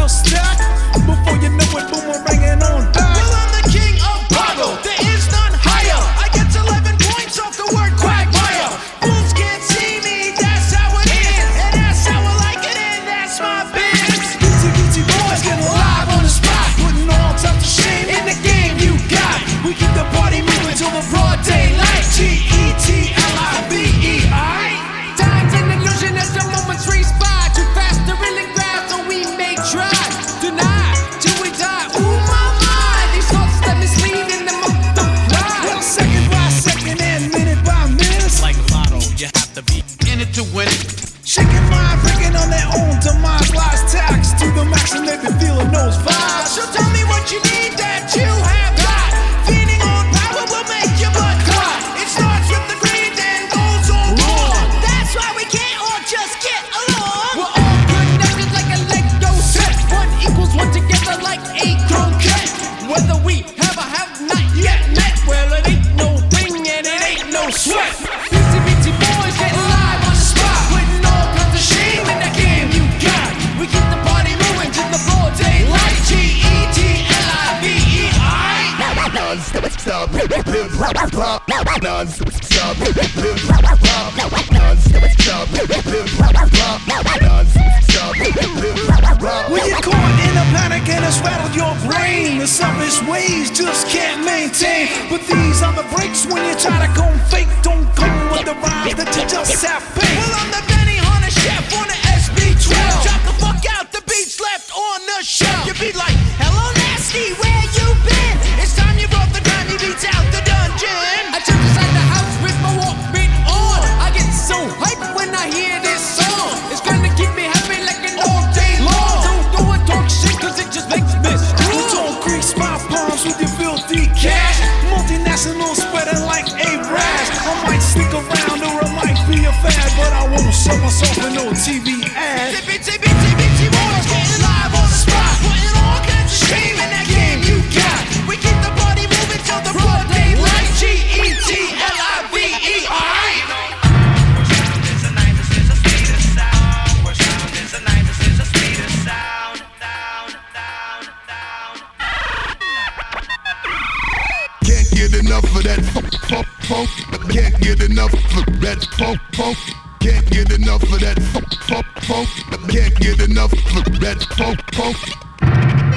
stack. Before you know it, boomeranging on back. Well, I'm the king of boggle. There is none higher. I get 11 points off the word quagmire. Fools can't see me, that's how it is. And that's how I like it, and that's my biz. BT boys get live on the spot, putting all types of shame in the game you got. We keep the party moving till the broad daylight. GETLIVE, alright? Time's an illusion as the moments race by. Too fast to really grab, so we may try. Deny till we die. Ooh, my mind. These thoughts that mislead in the multiply. Well, second by second and minute by minute. It's like lotto, you have to be in it to win it. Shaking mind, breaking on their own demise. Lies tax to the max and they've been feeling those vibes. So tell me what you need that you have got. Feeding on power will make your blood clot. It starts with the greed and goes on raw. That's why we can't all just get along. We're all connected like a Lego set. One equals one together like a croquette. Whether we have or have not yet met, well, it ain't no thing and it ain't no sweat. BT boys getting live on the spot, putting all kinds of shame in the game you got. We keep the party moving to the broad daylight. GETLIVE, alright? Non-stop, non-stop, non-stop, When you're caught in a panic and it's rattled your brain, the selfish ways just can't maintain. But these are the breaks when you try to go fake. Don't come with the rhymes that you just have faith. Well, I'm the Benny Hunter chef on the SB12. Drop the fuck out, the beats left on the shelf. You be like, hello nasty, where you been? It's time you brought the grimy beats out the dungeon. I jump inside the house with my Walkman on. I get so hyped when I hear this song. It's gonna keep me happy like an all day long. Don't go and talk shit cause it just makes me You don't grease my palms with your filthy cash. Multinational spreading like a rash. I might stick around or I might be a fad, but I won't show myself in no TV ad. BT boys getting live on the spot, putting all kinds of shame in that game you got. We keep the party moving till the broad daylight. GETLIVE, alright? Can't get enough of that funk. Can't get enough of that funk. Can't get enough of that funk. Can't get enough of that funk.